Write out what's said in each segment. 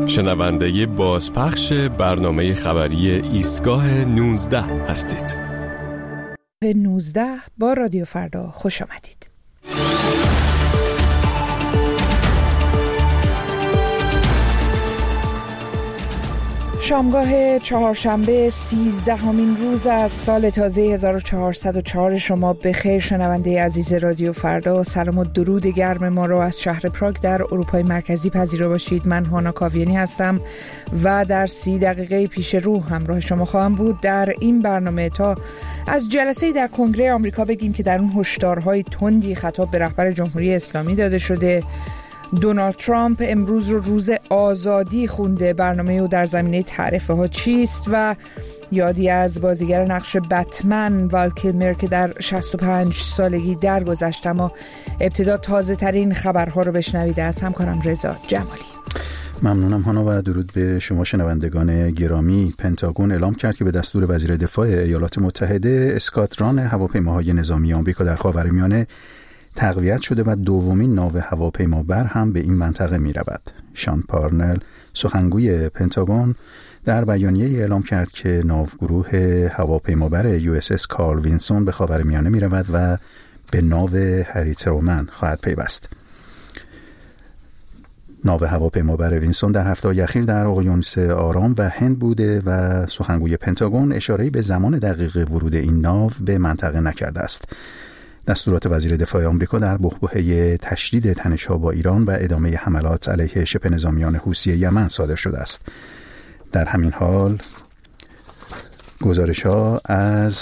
شنونده بازپخش برنامه خبری ایستگاه 19 هستید. 19 با رادیو فردا خوش آمدید. شامگاه چهارشنبه 13مین روز از سال تازه 1404 شما بخیر. شنونده عزیز رادیو فردا، سلام و درود گرم ما رو از شهر پراگ در اروپای مرکزی پذیرا باشید. من هانا کاویانی هستم و در 30 دقیقه پیش رو همراه شما خواهم بود در این برنامه تا از جلسه‌ای در کنگره آمریکا بگیم که در اون هشدارهای تندی خطاب به رهبر جمهوری اسلامی داده شده. دونالد ترامپ امروز رو روز آزادی خونده. برنامه او در زمینه تعرفه ها چیست؟ و یادی از بازیگر نقش بتمن وال کیلمر که در 65 سالگی درگذشت. اما ابتدا تازه ترین خبرها رو بشنوید از همکارم رضا جمالی. ممنونم هانا و درود به شما شنوندگان گرامی. پنتاگون اعلام کرد که به دستور وزیر دفاع ایالات متحده اسکادران هواپیماهای نظامی آمریکا در خاورمیانه تقویت شده و دومین ناو هواپیمابر هم به این منطقه می رود. شان پارنل سخنگوی پنتاگون در بیانیه اعلام کرد که ناوگروه هواپیمابر USS کارل وینسون به خاورمیانه می رود و به ناو هری ترومن خواهد پیوست. ناو هواپیمابر وینسون در هفته‌های اخیر در اقیانوس آرام و هند بوده و سخنگوی پنتاگون اشاره‌ای به زمان دقیق ورود این ناو به منطقه نکرده است. دستورات وزیر دفاع آمریکا در بحبوحه تشدید تنش‌ها با ایران و ادامه حملات علیه شبه نظامیان حوثی یمن صادر شده است. در همین حال گزارش‌ها از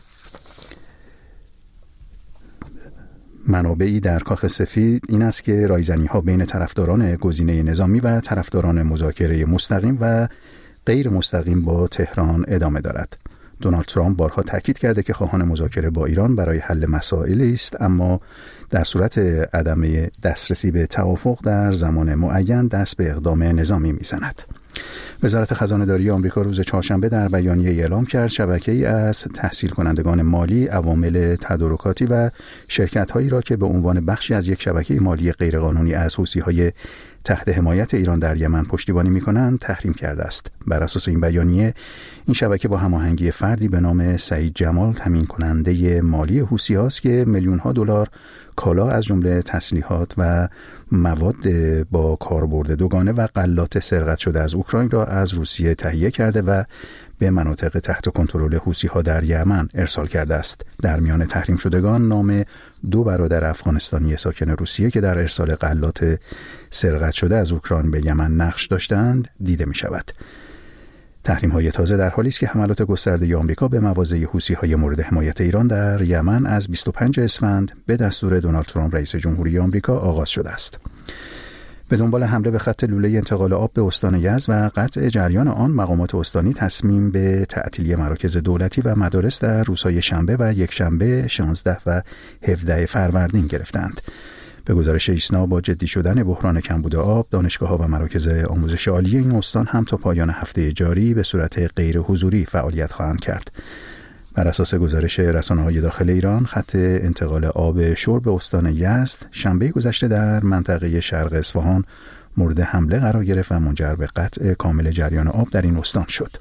منابعی در کاخ سفید این است که رایزنی‌ها بین طرفداران گزینه نظامی و طرفداران مذاکره مستقیم و غیر مستقیم با تهران ادامه دارد. دونالد ترامپ بارها تاکید کرده که خواهان مذاکره با ایران برای حل مسائلی است، اما در صورت عدم دسترسی به توافق در زمان معین دست به اقدام نظامی می‌زند. وزارت خزانه‌داری آمریکا روز چهارشنبه در بیانیه اعلام کرد شبکه‌ای از تحصیل کنندگان مالی، عوامل تدارکاتی و شرکت‌هایی را که به عنوان بخشی از یک شبکه مالی غیرقانونی از حوثی‌های تحت حمایت ایران در یمن پشتیبانی می‌کنند تحریم کرده است. بر اساس این بیانیه این شبکه با هماهنگی فردی به نام سعید جمال تامین کننده مالی حوثی‌ها است که میلیون‌ها دلار کالا از جمله تسلیحات و مواد با کاربرد دوگانه و غلات سرقت شده از اوکراین را از روسیه تهیه کرده و به مناطق تحت کنترل حوثی‌ها در یمن ارسال کرده است. در میان تحریم شدگان نام 2 برادر افغانستانی ساکن روسیه که در ارسال غلات سرقت شده از اوکراین به یمن نقش داشتند دیده می شود. تحریم‌های تازه در حالی است که حملات گسترده آمریکا به مواضع حوثی‌های مورد حمایت ایران در یمن از 25 اسفند به دستور دونالد ترامپ رئیس جمهوری آمریکا آغاز شده است. به دنبال حمله به خط لوله انتقال آب به استان یزد و قطع جریان آن، مقامات استانی تصمیم به تعطیلی مراکز دولتی و مدارس در روزهای شنبه و یکشنبه 16 و 17 فروردین گرفتند. به گزارش ایسنا با جدی شدن بحران کمبود آب، دانشگاه‌ها و مراکز آموزش عالی این استان هم تا پایان هفته جاری به صورت غیر حضوری فعالیت خواهند کرد. بر اساس گزارش رسانه‌های داخل ایران، خط انتقال آب شرب به استان یزد شنبه گذشته در منطقه شرق اصفهان مورد حمله قرار گرفت و منجر به قطع کامل جریان آب در این استان شد.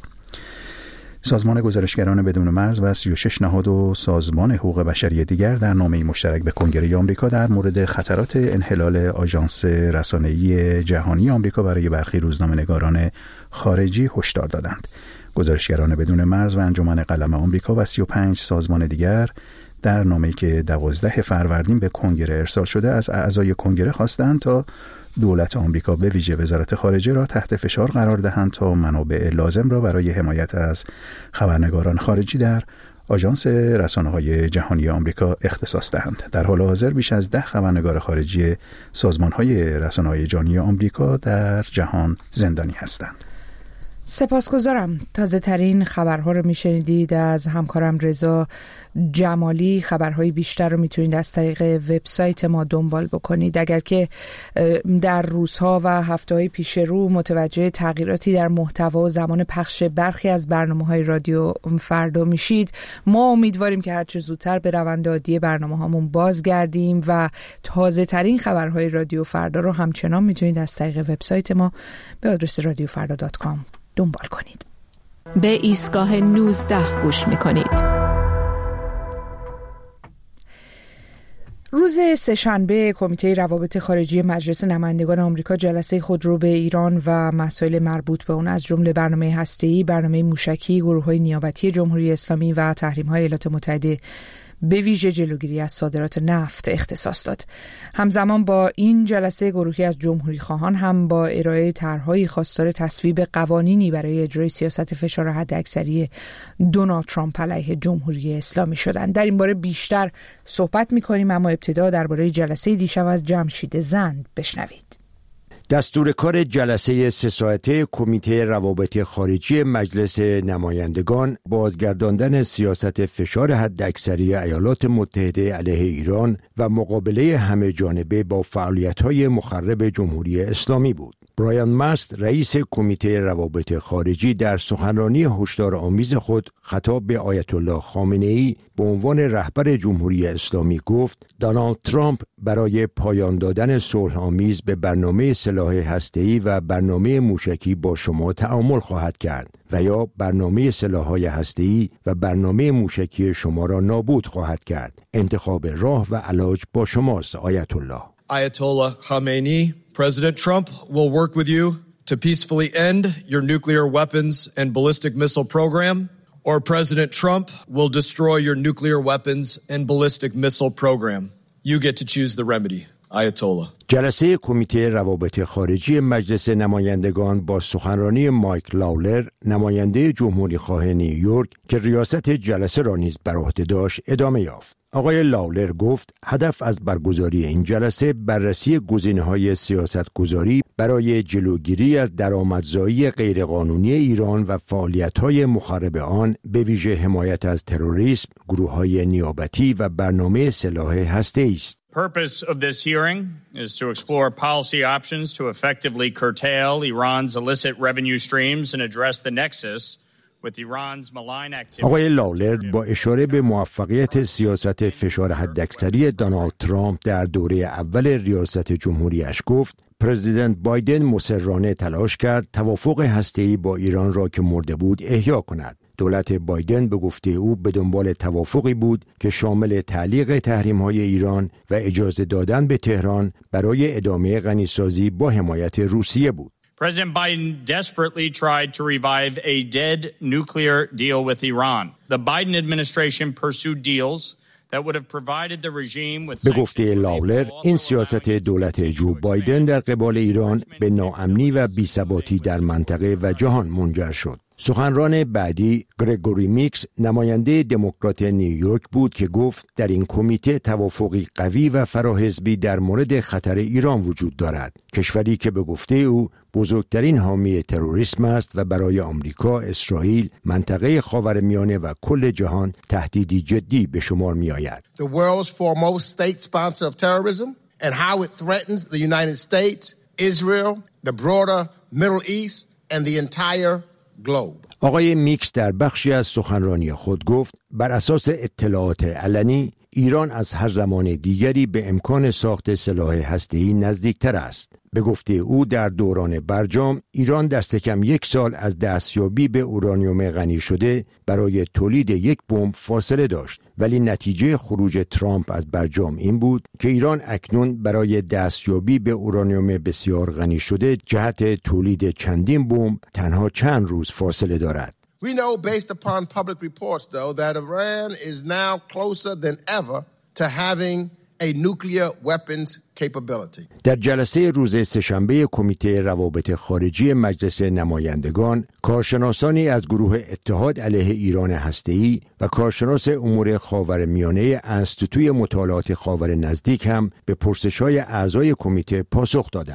سازمان گزارشگران بدون مرز و 36 نهاد و سازمان حقوق بشری دیگر در نامه‌ای مشترک به کنگره آمریکا در مورد خطرات انحلال آژانس رسانه‌ای جهانی آمریکا برای برخی روزنامه‌نگاران خارجی هشدار دادند. گزارشگران بدون مرز و انجمن قلم آمریکا و 35 سازمان دیگر در نامه‌ای که 12 فروردین به کنگره ارسال شده از اعضای کنگره خواستند تا دولت آمریکا به ویژه وزارت خارجه را تحت فشار قرار دهند تا منابع لازم را برای حمایت از خبرنگاران خارجی در آژانس رسانه‌های جهانی آمریکا اختصاص دهند. در حال حاضر بیش از 10 خبرنگار خارجی سازمان‌های رسانه‌های جهانی آمریکا در جهان زندانی هستند. سپاسگزارم. تازه ترین خبرها رو میشنیدید از همکارم رضا جمالی. خبرهای بیشتر رو میتونید از طریق وبسایت ما دنبال بکنید. اگر که در روزها و هفته‌های پیش رو متوجه تغییراتی در محتوا و زمان پخش برخی از برنامه‌های رادیو فردا میشید، ما امیدواریم که هرچه زودتر به روند عادی برنامه‌هامون بازگردیم و تازه ترین خبرهای رادیو فردا رو همچنان میتونید از طریق وبسایت ما به آدرس radiofarda.com دنبال کنید. به ایستگاه 19 گوش میکنید. روز سه‌شنبه کمیته روابط خارجی مجلس نمایندگان آمریکا جلسه خود رو به ایران و مسائل مربوط به اون از جمله برنامه هسته‌ای، برنامه موشکی، گروه‌های نیابتی جمهوری اسلامی و تحریم‌های ایالات متحده به ویژه جلوگیری از صادرات نفت اختصاص داد. همزمان با این جلسه گروهی از جمهوری خواهان هم با ارائه طرح‌های خواستار تصویب قوانینی برای اجرای سیاست فشار حداکثری دونالد ترامپ علیه جمهوری اسلامی شدند. در این باره بیشتر صحبت می‌کنیم، اما ابتدا درباره جلسه دیشب از جمشید زند بشنوید. دستور کار جلسه 3 ساعته کمیته روابط خارجی مجلس نمایندگان بازگرداندن سیاست فشار حداکثری ایالات متحده علیه ایران و مقابله همه جانبه با فعالیت‌های مخرب جمهوری اسلامی بود. برایان مست رئیس کمیته روابط خارجی در سخنرانی هشدارآمیز خود خطاب به آیت الله خامنه‌ای به عنوان رهبر جمهوری اسلامی گفت دونالد ترامپ برای پایان دادن صلح‌آمیز به برنامه سلاح هسته‌ای و برنامه موشکی با شما تعامل خواهد کرد و یا برنامه سلاح‌های هسته‌ای و برنامه موشکی شما را نابود خواهد کرد. انتخاب راه و علاج با شماست آیت الله. Ayatollah Khamenei, President Trump will work with you to peacefully end your nuclear weapons and ballistic missile program, or President Trump will destroy your nuclear weapons and ballistic missile program. You get to choose the remedy. Ayatollah. جلسه کمیته روابط خارجی مجلس نمایندگان با سخنرانی مایک لاولر، نماینده جمهوری خواه نیویورک که ریاست جلسه را نیز بر عهده داشت، ادامه یافت. آقای لاولر گفت هدف از برگزاری این جلسه بررسی گزینه‌های سیاستگذاری برای جلوگیری از درآمدزایی غیرقانونی ایران و فعالیت‌های مخرب آن، به ویژه حمایت از تروریسم، گروه‌های نیابتی و برنامه سلاح هسته‌ای است. purpose of this hearing is to explore policy options to effectively curtail Iran's illicit revenue streams and address the nexus with Iran's malign activities. آقای لاولر با اشاره به موفقیت سیاست فشار حداکثری دونالد ترامپ در دوره اول ریاست جمهوریش گفت پرزیدنت بایدن مصرانه تلاش کرد توافق هسته‌ای با ایران را که مرده بود احیا کند. دولت بایدن به گفته او به دنبال توافقی بود که شامل تعلیق تحریم‌های ایران و اجازه دادن به تهران برای ادامه غنیسازی با حمایت روسیه بود. President Biden desperately tried to revive a dead nuclear deal with Iran. The Biden administration pursued deals that would have provided the regime with به گفته لاولر این سیاست دولت جو بایدن در قبال ایران به ناامنی و بی‌ثباتی در منطقه و جهان منجر شد. سخنران بعدی گرگوری میکس نماینده دموکرات نیویورک بود که گفت در این کمیته توافقی قوی و فراحزبی در مورد خطر ایران وجود دارد، کشوری که به گفته او بزرگترین حامی تروریسم است و برای آمریکا، اسرائیل، منطقه خاورمیانه و کل جهان تهدیدی جدی به شمار می آید. The world's foremost state sponsor of terrorism and how it threatens the United States, Israel, the broader Middle East and the entire globe. آقای میکس در بخشی از سخنرانی خود گفت بر اساس اطلاعات علنی ایران از هر زمان دیگری به امکان ساخت سلاح هسته‌ای نزدیکتر است. به گفته او در دوران برجام ایران دست کم 1 سال از دستیابی به اورانیوم غنی شده برای تولید یک بمب فاصله داشت، ولی نتیجه خروج ترامپ از برجام این بود که ایران اکنون برای دستیابی به اورانیوم بسیار غنی شده جهت تولید چندین بمب تنها چند روز فاصله دارد. We know based upon public reports though that Iran is now closer than ever to having a nuclear weapons capability. در جلسه روز سه‌شنبه کمیته روابط خارجی مجلس نمایندگان، کارشناسانی از گروه اتحاد علیه ایران هسته‌ای و کارشناس امور خاورمیانه انستیتوی مطالعات خاور نزدیک هم به پرسش‌های اعضای کمیته پاسخ دادند.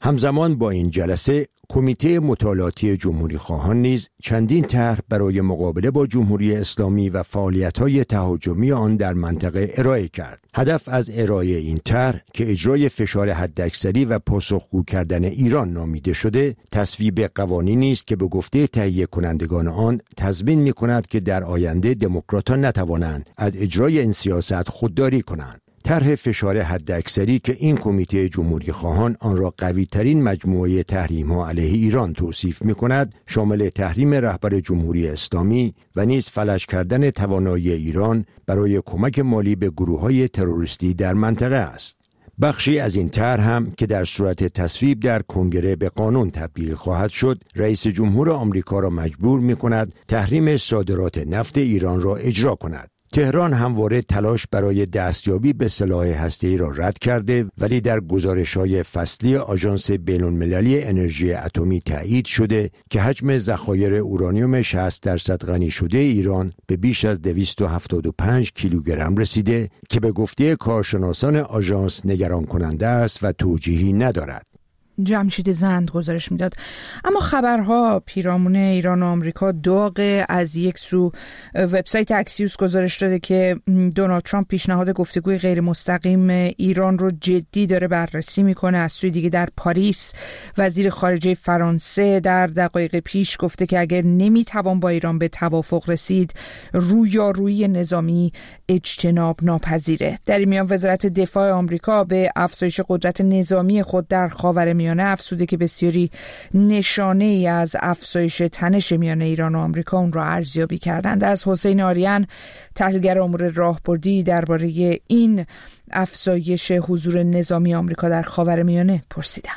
همزمان با این جلسه کمیته مطالعاتی جمهوری خواهان نیز چندین طرح برای مقابله با جمهوری اسلامی و فعالیت‌های تهاجمی آن در منطقه ارائه کرد. هدف از ارائه این طرح که اجرای فشار حداکثری و پاسخگو کردن ایران نامیده شده، تصویب قوانینی است که به گفته تهیه کنندگان آن تضمین می‌کند که در آینده دموکراتان نتوانند از اجرای این سیاست خودداری کنند. طرح فشار حداکثری که این کمیته جمهوری خواهان آن را قوی ترین مجموعه تحریم‌ها علیه ایران توصیف می‌کند، شامل تحریم رهبر جمهوری اسلامی و نیز فلج کردن توانایی ایران برای کمک مالی به گروه‌های تروریستی در منطقه است. بخشی از این طرح هم که در صورت تصویب در کنگره به قانون تبدیل خواهد شد، رئیس جمهور آمریکا را مجبور می‌کند تحریم صادرات نفت ایران را اجرا کند. تهران همواره تلاش برای دستیابی به سلاح هسته‌ای را رد کرده، ولی در گزارش‌های فصلی آژانس بین‌المللی انرژی اتمی تایید شده که حجم ذخایر اورانیوم 60% غنی شده ایران به بیش از 275 کیلوگرم رسیده که به گفته کارشناسان آژانس نگران کننده است و توجیهی ندارد. جمشید زند گزارش میداد. اما خبرها پیرامون ایران و آمریکا داغ. از یک سو وبسایت اکسیوس گزارش داده که دونالد ترامپ پیشنهاد گفتگوی غیر مستقیم ایران رو جدی داره بررسی میکنه. از سوی دیگه در پاریس وزیر خارجه فرانسه در دقایق پیش گفته که اگر نمیتوان با ایران به توافق رسید، رویارویی نظامی اجتناب ناپذیره. در این میان وزارت دفاع آمریکا به افزایش قدرت نظامی خود در خاورمیانه افزوده که بسیاری نشانه ای از افزایش تنش میان ایران و آمریکا اون را ارزیابی کردند. از حسین آریان تحلیلگر امور راهبردی درباره این افزایش حضور نظامی آمریکا در خاورمیانه پرسیدم.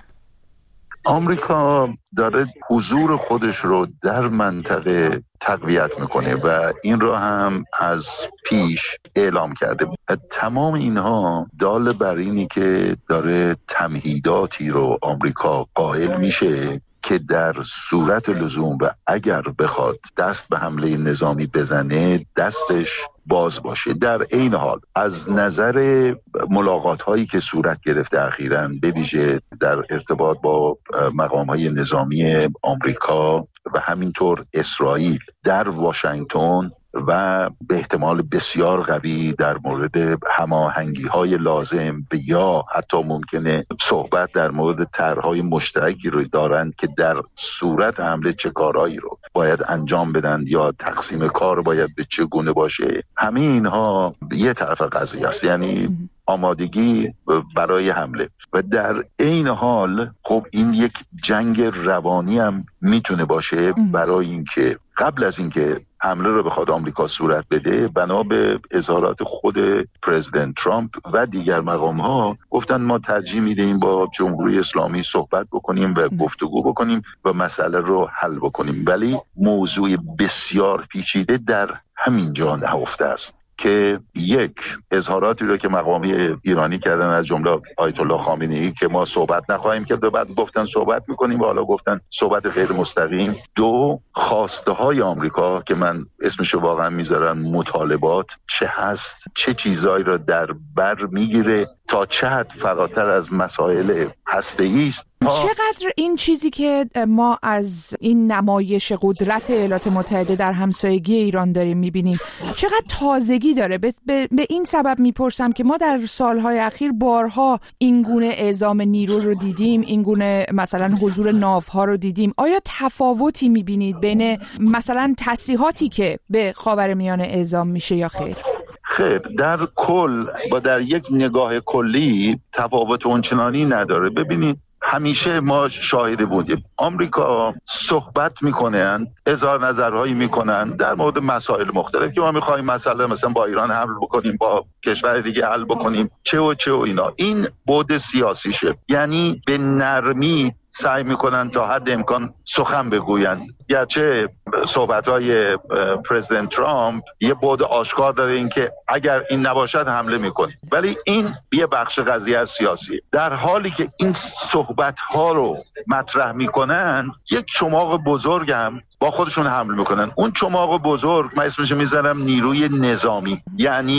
آمریکا داره حضور خودش رو در منطقه تقویت میکنه و این رو هم از پیش اعلام کرده. تمام اینها دال بر اینی که داره تمهیداتی رو آمریکا قائل میشه که در صورت لزوم و اگر بخواد دست به حمله نظامی بزنه دستش باز باشه. در این حال از نظر ملاقات هایی که صورت گرفته اخیراً به ویژه در ارتباط با مقام های نظامی آمریکا و همینطور اسرائیل در واشنگتن و به احتمال بسیار قوی در مورد هماهنگی‌های لازم یا حتی ممکنه صحبت در مورد طرح‌های مشترکی رو دارند که در صورت حمله چه کارهایی رو باید انجام بدن یا تقسیم کار باید به چه گونه باشه. همه اینها یه طرف قضیه است، یعنی آمادگی برای حمله و در این حال خب این یک جنگ روانی هم میتونه باشه برای اینکه قبل از اینکه حمله رو بخواد آمریکا صورت بده، بنا به اظهارات خود پرزیدنت ترامپ و دیگر مقام ها گفتن ما ترجیح میدیم با جمهوری اسلامی صحبت بکنیم و گفتگو بکنیم و مسئله رو حل بکنیم. ولی موضوع بسیار پیچیده در همین جا نهفته است که یک اظهاراتی رو که مقامی ایرانی کردن از جمله آیت الله خامنه‌ای که ما صحبت نخواهیم کرد و بعد گفتن صحبت میکنیم و حالا گفتن صحبت غیر مستقیم. دو، خواسته های آمریکا که من اسمشو واقعا میذارم مطالبات چه هست، چه چیزایی رو در بر میگیره، تا چه حد فراتر از مسائل هسته‌ای است. چقدر این چیزی که ما از این نمایش قدرت ایالات متحده در همسایگی ایران داریم میبینیم چقدر تازگی داره؟ به این سبب میپرسم که ما در سالهای اخیر بارها این گونه اعزام نیرو رو دیدیم، این گونه مثلا حضور ناوها رو دیدیم. آیا تفاوتی میبینید بین مثلا تسلیحاتی که به خاورمیانه اعزام میشه یا خیر؟ خیر، در کل با در یک نگاه کلی تفاوت اونچنانی نداره. ببینید همیشه ما شاهد بودیم آمریکا صحبت میکنن، اظهار نظرهایی میکنن در مورد مسائل مختلف که ما میخوایم مثلا با ایران حل بکنیم، با کشور دیگه حل بکنیم، چه و اینا. این بعد سیاسیشه، یعنی به نرمی سعی میکنن تا حد امکان سخن بگویند. گرچه صحبت‌های پرزیدنت ترامپ یه بعد آشکار داره این که اگر این نباشد حمله میکنیم، ولی این یه بخش قضیه سیاسی. در حالی که این صحبت‌ها رو مطرح میکنن یک چماق بزرگ هم با خودشون حمل میکنن. اون چماق بزرگ من اسمش میذارم نیروی نظامی، یعنی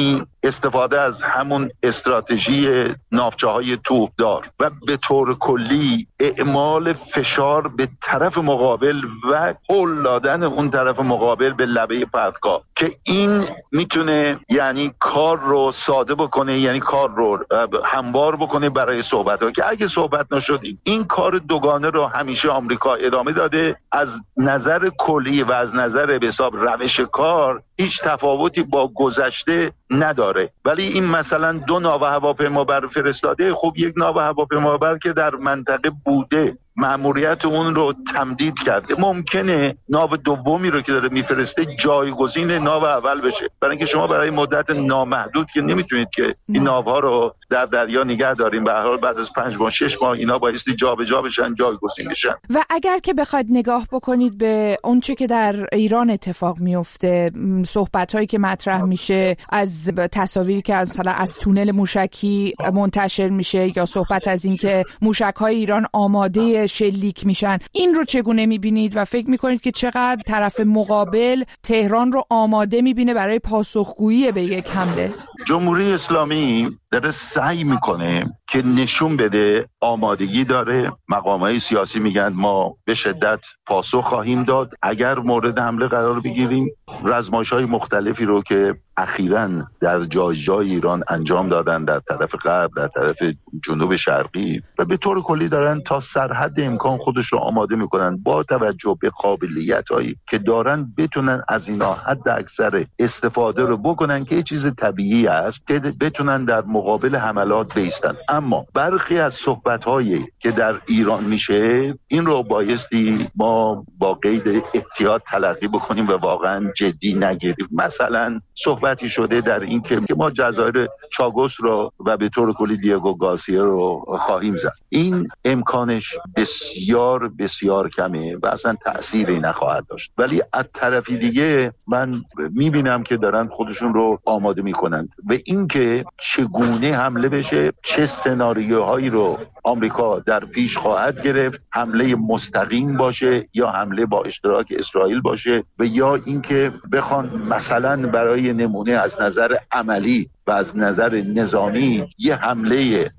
استفاده از همون استراتژی ناوچه‌های توپدار و به طور کلی اعمال فشار به طرف مقابل و هل دادن اون طرف مقابل به لبه پرتگاه که این میتونه یعنی کار رو ساده بکنه، یعنی کار رو هموار بکنه برای صحبت‌ها که اگه صحبت نشد این کار دوگانه رو همیشه آمریکا ادامه داده. از نظر کلی و از نظر به حساب روش کار هیچ تفاوتی با گذشته نداره. ولی این مثلا 2 ناو هواپیمابر فرستاده، خب یک ناو هواپیمابر که در منطقه بوده مأموریت اون رو تمدید کرده، ممکنه ناو دومی رو که داره میفرسته جایگزین ناو اول بشه، برای اینکه شما برای مدت نامحدود که نمیتونید که این ناوها رو در دریا نگه داریم. به هر حال بعد از 5 ماه 6 ماه اینا بایستی جابجا بشن، جایگزین بشن. و اگر که بخواید نگاه بکنید به اون چه که در ایران اتفاق میفته، صحبت‌هایی که مطرح میشه، از تصاویری که مثلا از تونل موشکی منتشر میشه یا صحبت از این که موشک‌های ایران آماده شلیک میشن، این رو چگونه میبینید و فکر میکنید که چقدر طرف مقابل تهران رو آماده میبینه برای پاسخگویی به یک حمله؟ جمهوری اسلامی داره سعی میکنه که نشون بده آمادگی داره. مقامات سیاسی میگن ما به شدت پاسخ خواهیم داد اگر مورد حمله قرار بگیریم. رزمایش‌های مختلفی رو که اخیراً در جای ایران انجام دادن، در طرف غرب، در طرف جنوب شرقی، و به طور کلی دارن تا سرحد امکان خودش رو آماده میکنن با توجه به قابلیت‌هایی که دارن بتونن از اینا حد اکثر استفاده رو بکنن که یه چیز طبیعی است که بتونن در مقابل حملات بایستن. اما برخی از صحبت‌هایی که در ایران میشه این رو بایستی ما با قید احتیاط تلقی بکنیم و واقعا جدی نگیریم. مثلا صحبتی شده در این که ما جزایر چاگوس رو و به طور کلی دیگو گارسیا رو خواهیم زد. این امکانش بسیار بسیار کمه و اصلا تأثیری نخواهد داشت. ولی از طرفی دیگه من میبینم که دارن خودشون رو آماده میکنند و اینکه چگونه حمله بشه، چه سناریوهایی رو آمریکا در پیش خواهد گرفت، حمله مستقیم باشه یا حمله با اشتراک اسرائیل باشه و یا اینکه بخوان مثلا برای نمونه از نظر عملی و از نظر نظامی یه حمله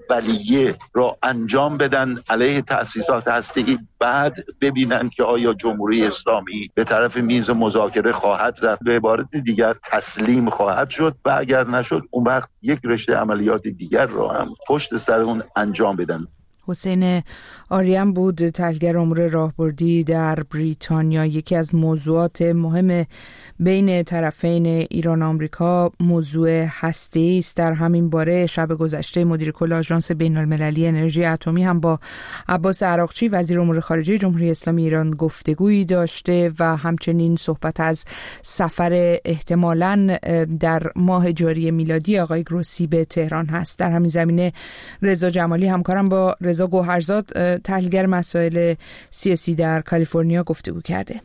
اولیه را انجام بدن علیه تأسیسات هسته‌ای، بعد ببینن که آیا جمهوری اسلامی به طرف میز مذاکره خواهد رفت، به عبارت دیگر تسلیم خواهد شد و اگر نشد اون وقت یک رشته عملیات دیگر را هم پشت سر اون انجام بدن. حسین آریان بود، تحلیلگر امور راهبردی در بریتانیا. یکی از موضوعات مهم بین طرفین ایران و آمریکا موضوع هسته‌ای است. در همین باره شب گذشته مدیر کل آژانس بین‌المللی انرژی اتمی هم با عباس عراقچی وزیر امور خارجه جمهوری اسلامی ایران گفتگویی داشته و همچنین صحبت از سفر احتمالاً در ماه جاری میلادی آقای گروسی به تهران هست. در همین زمینه رضا جمالی همکارم با رضا گوهرزاد تحلیلگر مسائل سیاسی در کالیفرنیا گفتگو کرده.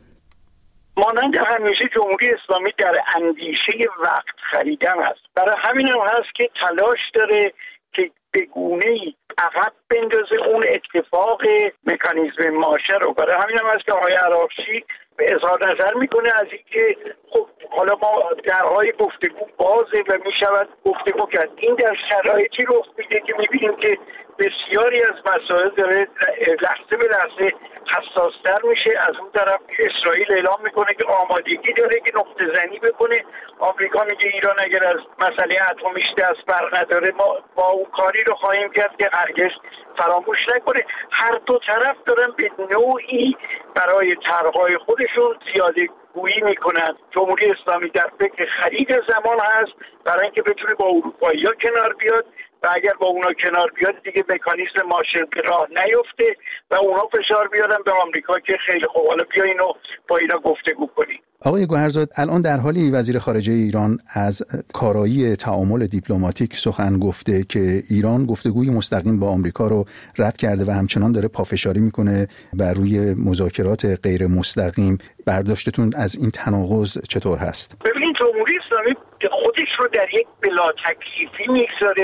مانند همیشه جمهوری اسلامی در اندیشه وقت خریدن است. برای همین هم هست که تلاش داره که به گونه‌ای عقب بندازه اون اتفاق مکانیزم ماشه رو. برای همین هم هست که آقای عراقچی اظهار نظر میکنه از اینکه خب حالا ما درهای گفتگو بازه و میشود گفتگو کرد. این در شرایطی رخ میده که میبینیم که بسیاری از مسائل داره لحظه به لحظه حساس‌تر میشه. از اون طرف اسرائیل اعلام میکنه که آمادگی داره که نقطه زنی بکنه. آمریکا میگه ایران اگر از مسئله اتمیش دست بر نداره ما با اون کاری رو خواهیم کرد که هرگز فراموش نکنه. هر دو طرف دارن به نوعی برای طرح‌های خودشون زیاده گویی میکنن. جمهوری اسلامی در فکر خرید زمان هست برای اینکه بتونه با اروپایی‌ها کنار بیاد و اگر با اونا کنار بیاد دیگه مکانیزم مارشال به راه نیفته و اونا فشار بیارن به آمریکا که خیلی خوب حالا بیا اینو با اینا گفتگو کنیم. آقای گوهرزاد، الان در حالی وزیر خارجه ایران از کارایی تعامل دیپلماتیک سخن گفته که ایران گفتگوی مستقیم با آمریکا رو رد کرده و همچنان داره پافشاری میکنه بر روی مذاکرات غیر مستقیم. برداشتتون از این تناقض چطور هست؟ ببینید جمهوری اسلامی خودش رو در یک بلا تکلیفی میگذاره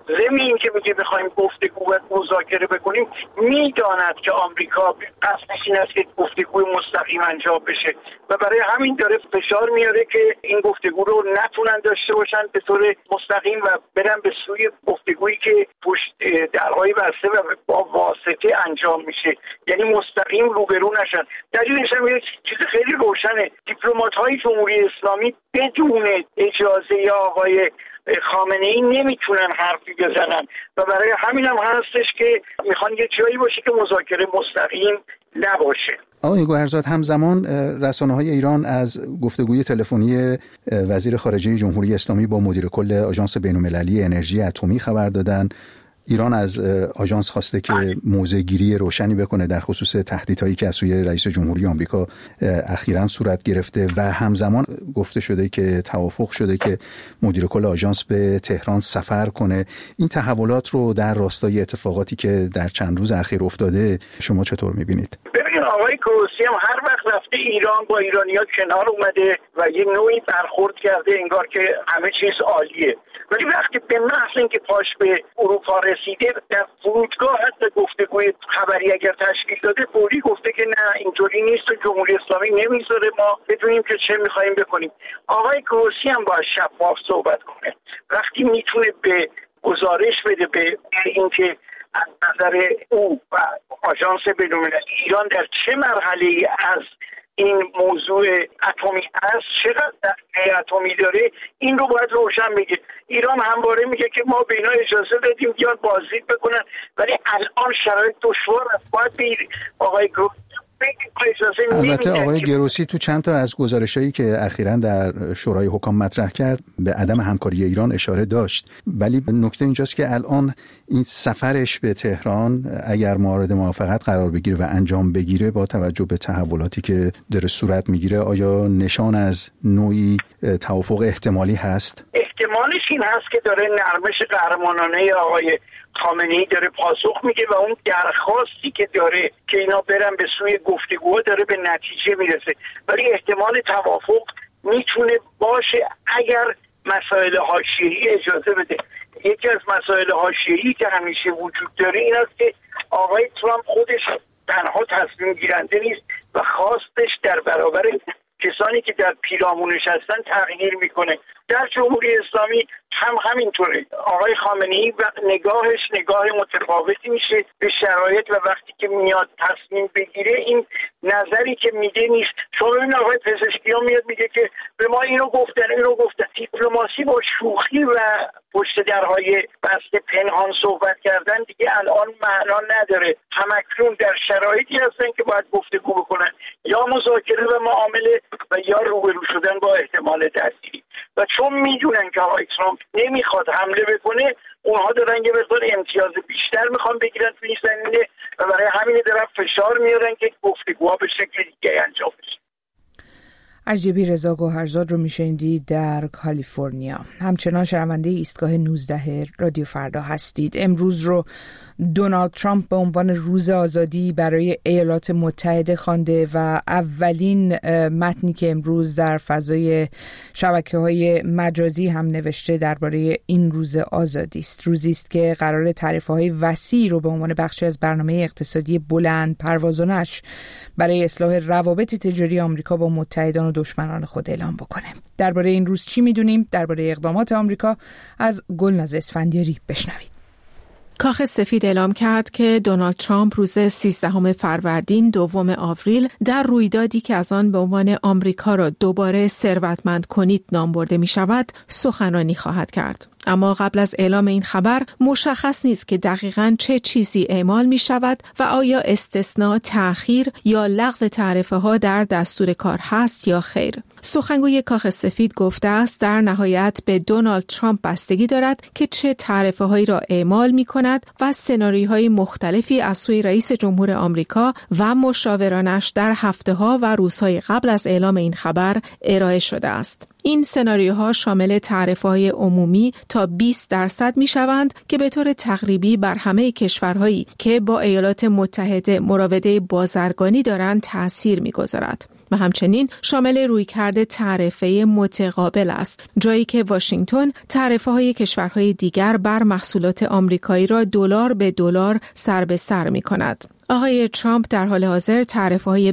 ضمن این که میگه بخوایم گفتگو و مذاکره بکنیم میداند که آمریکا قصدش این است که گفتگو مستقیم انجام بشه و برای همین داره فشار میاره که این گفتگو رو نتونن داشته باشن به طور مستقیم و برن به سوی گفتگویی که پشت درهای بسته و با واسطه انجام میشه، یعنی مستقیم روبرو نشن. دلیلش هم یه چیز خیلی روشنه، دیپلمات‌های جمهوری اسلامی بدون اجازه آقای خامنه‌ای نمیتونن حرفی بزنن و برای همین هم هستش که میخوان یه جایی باشه که مذاکره مستقیم نباشه. آقای گوهرزاد، همزمان رسانه‌های ایران از گفتگوی تلفنی وزیر خارجه جمهوری اسلامی با مدیر کل آژانس بین‌المللی انرژی اتمی خبر دادن. ایران از آژانس خواسته که موضع‌گیری روشنی بکنه در خصوص تهدیدهایی که از سوی رئیس جمهوری آمریکا اخیراً صورت گرفته و همزمان گفته شده که توافق شده که مدیر کل آژانس به تهران سفر کنه. این تحولات رو در راستای اتفاقاتی که در چند روز اخیر افتاده شما چطور می‌بینید؟ ببینید آقای گروسی هم هر وقت رفته ایران با ایرانی‌ها کنار اومده و یه نوعی برخورد کرده انگار که همه چیز عالیه، ولی وقتی به محض اینکه پاش به اروپا رسیده در فرودگاه حتی گفتگوی خبری اگر تشکیل داده فوری گفته که نه اینطوری نیست و جمهوری اسلامی نمیذاره ما بدونیم که چه میخوایم بکنیم. آقای گروسی هم باید شفاف صحبت کنه، وقتی میتونه به گزارش بده به اینکه از نظر او و آژانس بین‌المللی ایران در چه مرحله‌ای از این موضوع اتمی هست، چقدر دقیقه اتمی داره، این رو باید روشن بگه. ایران همواره میگه که ما به اینا اجازه دادیم بیان بازدید بکنن، ولی الان شرایط دشوار است، باید به آقای البته آقای گروسی تو چند تا از گزارشایی که اخیراً در شورای حکام مطرح کرد به عدم همکاری ایران اشاره داشت، ولی نکته اینجاست که الان این سفرش به تهران اگر مورد موافقت قرار بگیره و انجام بگیره با توجه به تحولاتی که داره صورت میگیره آیا نشان از نوعی توافق احتمالی هست؟ احتمالش این هست که داره نرمش قهرمانانه آقای خامنه‌ای داره پاسخ میده و اون درخواستی که داره که اینا برن به سوی گفتگوها داره به نتیجه میرسه، ولی احتمال توافق میتونه باشه اگر مسائل حاشیه‌ای اجازه بده. یکی از مسائل حاشیه‌ای که همیشه وجود داره این است که آقای ترامپ خودش تنها تصمیم گیرنده نیست و خواستش در برابر کسانی که در پیرامونش هستن تغییر میکنه. در جمهوری اسلامی هم همینطوره، آقای خامنه‌ای نگاهش نگاه متفاوتی میشه به شرایط و وقتی که میاد تصمیم بگیره این نظری که میده نیست. شما ببین آقای پزشکیان میاد میگه که به ما اینو گفتن. دیپلماسی با شوخی و پشت درهای بسته پنهان صحبت کردن دیگه الان معنا نداره. همکنون در شرایطی هستن که باید گفتگو بکنن، یا مذاکره و معامله و یا روبرو شدن با احتمال درگیری. و چون میدونن که آقای ترامپ نمیخواد حمله بکنه، اونها دارن یه مقدار امتیاز بیشتر میخوان بگیرن تو این زمینه و برای همین دارن فشار میارن که گفتگوها به شکل دیگه انجام بشه. ارجبی رضا گوهرزاد رو میشنیدید در کالیفرنیا. همچنان شنونده ایستگاه 19 رادیو فردا هستید. امروز رو دونالد ترامپ به عنوان روز آزادی برای ایالات متحده خوانده و اولین متنی که امروز در فضای شبکه‌های مجازی هم نوشته درباره این روز آزادی است. روزی است که قرار تعرفه‌های وسیع رو به عنوان بخشی از برنامه اقتصادی بلند پروازانش برای اصلاح روابط تجاری آمریکا با متحدان و دشمنان خود اعلام بکنه. درباره این روز چی می‌دونیم؟ درباره اقدامات آمریکا از گلناز اسفندیاری بشنوید. کاخ سفید اعلام کرد که دونالد ترامپ روز 13 فروردین 2 آوریل در رویدادی که از آن به عنوان آمریکا را دوباره ثروتمند کنید نام برده می شود سخنرانی خواهد کرد. اما قبل از اعلام این خبر مشخص نیست که دقیقاً چه چیزی اعمال می شود و آیا استثناء، تأخیر یا لغو تعرفه ها در دستور کار هست یا خیر. سخنگوی کاخ سفید گفته است در نهایت به دونالد ترامپ بستگی دارد که چه تعرفه هایی را اعمال می کند و سناریوهای مختلفی از سوی رئیس جمهور آمریکا و مشاورانش در هفته‌ها و روزهای قبل از اعلام این خبر ارائه شده است. این سناریوها شامل تعرفه‌های عمومی تا 20% می‌شوند که به طور تقریبی بر همه کشورهایی که با ایالات متحده مراوده بازرگانی دارند تأثیر می‌گذارد. و همچنین شامل رویکرد تعرفه متقابل است، جایی که واشنگتن تعرفه‌های کشورهای دیگر بر محصولات آمریکایی را دلار به دلار سر به سر می‌کند. آقای ترامپ در حال حاضر تعرفه‌های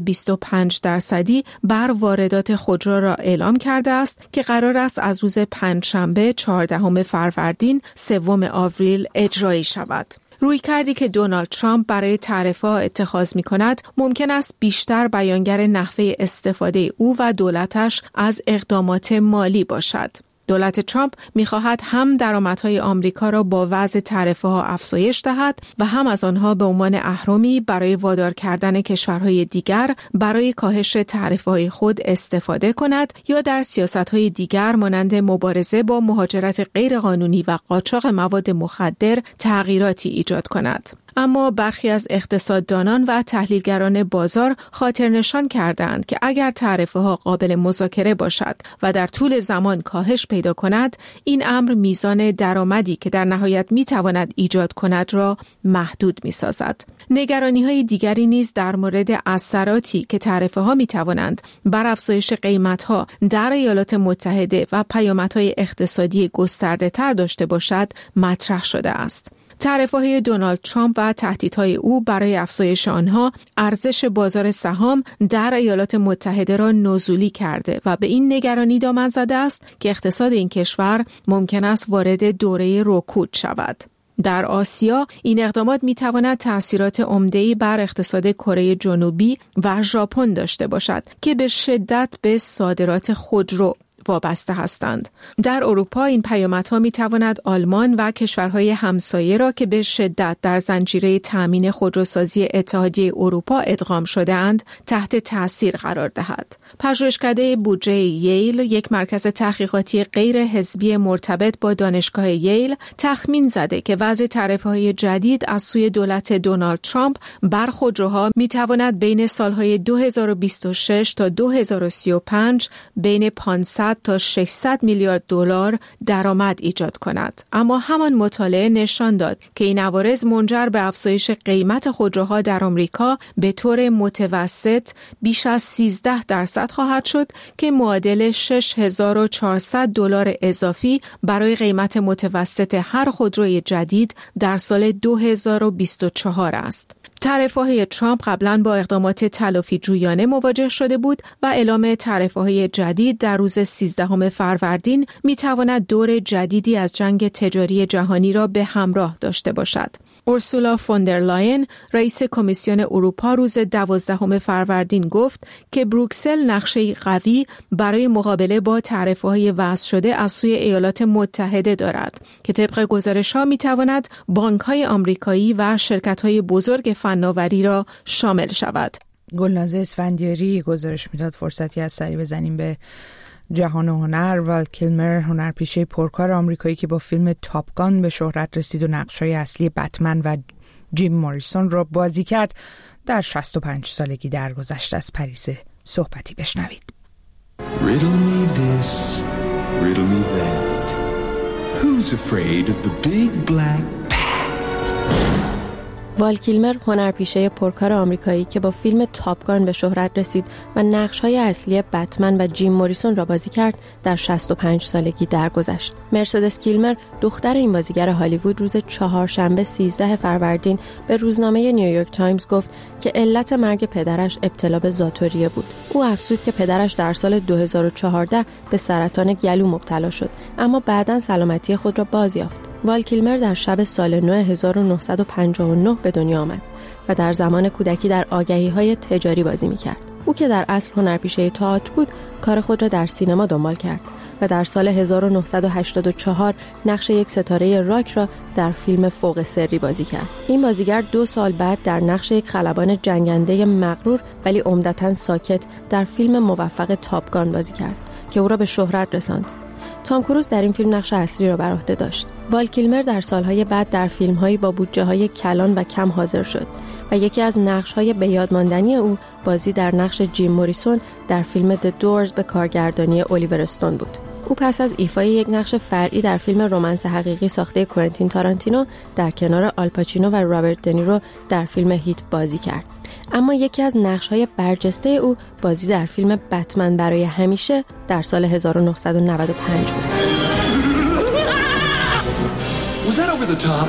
25% بر واردات خودرو را اعلام کرده است که قرار است از روز پنجشنبه 14 فروردین 3 آوریل اجرایی شود. رویکردی که دونالد ترامپ برای تعرفه‌ها اتخاذ می‌کند ممکن است بیشتر بیانگر نحوه استفاده او و دولتش از اقدامات مالی باشد. دولت ترامپ می‌خواهد هم درآمدهای آمریکا را با وضع تعرفه‌ها افزایش دهد و هم از آنها به عنوان اهرمی برای وادار کردن کشورهای دیگر برای کاهش تعرفه‌های خود استفاده کند یا در سیاست‌های دیگر مانند مبارزه با مهاجرت غیرقانونی و قاچاق مواد مخدر تغییراتی ایجاد کند. اما برخی از اقتصاددانان و تحلیلگران بازار خاطرنشان کردند که اگر تعرفه‌ها قابل مذاکره باشد و در طول زمان کاهش پیدا کند، این امر میزان درآمدی که در نهایت میتواند ایجاد کند را محدود میسازد. نگرانی‌های دیگری نیز در مورد اثراتی که تعرفه‌ها میتوانند بر افزایش قیمت‌ها در ایالات متحده و پیامدهای اقتصادی گسترده‌تر داشته باشد مطرح شده است. تعرفه‌های دونالد ترامپ و تهدیدهای او برای افزایش آنها ارزش بازار سهام در ایالات متحده را نزولی کرده و به این نگرانی دامن زده است که اقتصاد این کشور ممکن است وارد دوره رکود شود. در آسیا این اقدامات می‌تواند تأثیرات عمده‌ای بر اقتصاد کره جنوبی و ژاپن داشته باشد که به شدت به صادرات خودرو وابسته هستند. در اروپا این پیامدها می‌تواند آلمان و کشورهای همسایه را که به شدت در زنجیره تأمین خودروسازی اتحادیه اروپا ادغام شده‌اند تحت تأثیر قرار دهد. پژوهشکده بودجه ییل، یک مرکز تحقیقاتی غیر حزبی مرتبط با دانشگاه ییل، تخمین زده که وضع تعرفه‌های جدید از سوی دولت دونالد ترامپ بر خودروها می‌تواند بین سالهای 2026 تا 2035 بین 500 تا 600 میلیارد دلار درآمد ایجاد کند. اما همان مطالعه نشان داد که این عوارض منجر به افزایش قیمت خودروها در آمریکا به طور متوسط بیش از 13% خواهد شد که معادل 6400 دلار اضافی برای قیمت متوسط هر خودروی جدید در سال 2024 است. تعرفه‌های ترامپ قبلاً با اقدامات تلافی جویانه مواجه شده بود و اعلام تعرفه‌های جدید در روز 13 فروردین می‌تواند دور جدیدی از جنگ تجاری جهانی را به همراه داشته باشد. اورسولا فوندرلاین، رئیس کمیسیون اروپا، روز 12 فروردین گفت که بروکسل نقشه قوی برای مقابله با تعرفه‌های وضع شده از سوی ایالات متحده دارد که طبق گزارش‌ها می‌تواند بانک‌های آمریکایی و شرکت‌های بزرگ فناوری را شامل شود. گلناز اسفندیاری گزارش میداد. فرصتی از سری بزنیم به جهان هنر. وال کیلمر، هنرپیشه پرکار آمریکایی که با فیلم تاپ گان به شهرت رسید و نقش‌های اصلی بتمن و جیم موریسون را بازی کرد، در 65 سالگی درگذشت. از پریس صحبتی بشنوید. Riddle me this, riddle me that. Who's afraid of the big black وال کیلمر، هنرپیشه پرکار آمریکایی که با فیلم تاپ گان به شهرت رسید و نقش‌های اصلی بتمن و جیم موریسون را بازی کرد، در 65 سالگی درگذشت. مرسدس کیلمر، دختر این بازیگر هالیوود، روز چهارشنبه 13 فروردین به روزنامه نیویورک تایمز گفت که علت مرگ پدرش ابتلا به ذات‌وریه بود. او افزود که پدرش در سال 2014 به سرطان گلو مبتلا شد، اما بعداً سلامتی خود را بازیافت. وال کیلمر در شب سال نو 1959 به دنیا آمد و در زمان کودکی در آگهی‌های تجاری بازی می‌کرد. او که در اصل هنرپیشه تئاتر بود، کار خود را در سینما دنبال کرد و در سال 1984 نقش یک ستاره راک را در فیلم فوق سری بازی کرد. این بازیگر 2 سال بعد در نقش یک خلبان جنگنده مغرور ولی عمدتاً ساکت در فیلم موفق تاپ گان بازی کرد که او را به شهرت رساند. تام کروز در این فیلم نقش اصلی را بر عهده داشت. وال کیلمر در سالهای بعد در فیلم‌هایی با بودجه‌های کلان و کم حاضر شد و یکی از نقش‌های بیادماندنی او بازی در نقش جیم موریسون در فیلم The Doors به کارگردانی الیور استون بود. او پس از ایفای یک نقش فرعی در فیلم رمانس حقیقی ساخته کوئنتین تارانتینو در کنار آلپاچینو و رابرت دنیرو در فیلم هیت بازی کرد. اما یکی از نقش‌های برجسته او بازی در فیلم بتمن برای همیشه در سال 1995 بود. Was that over the top?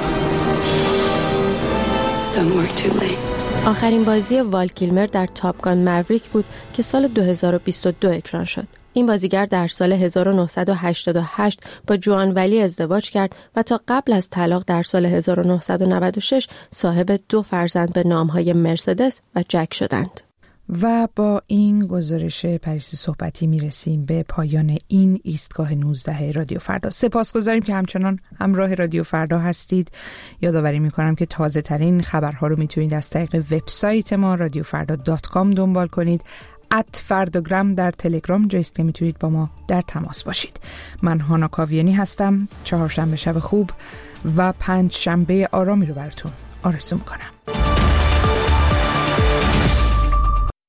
Don't work too late. آخرین بازی وال کیلمر در تاپ گان موریک بود که سال 2022 اکران شد. این بازیگر در سال 1988 با جوان ولی ازدواج کرد و تا قبل از طلاق در سال 1996 صاحب 2 فرزند به نام‌های مرسدس و جک شدند. و با این گزارش پریسا صحبتی میرسیم به پایان این ایستگاه 19 رادیو فردا. سپاسگزاریم که همچنان همراه رادیو فردا هستید. یادآوری میکنم که تازه ترین خبرها رو میتونید از طریق وبسایت ما radiofarda.com دنبال کنید. @فرداگرام در تلگرام جاییست که میتونید با ما در تماس باشید. من هانا کاویانی هستم. 4 شنبه شب خوب و 5 شنبه آرامی رو براتون آرزو میکنم.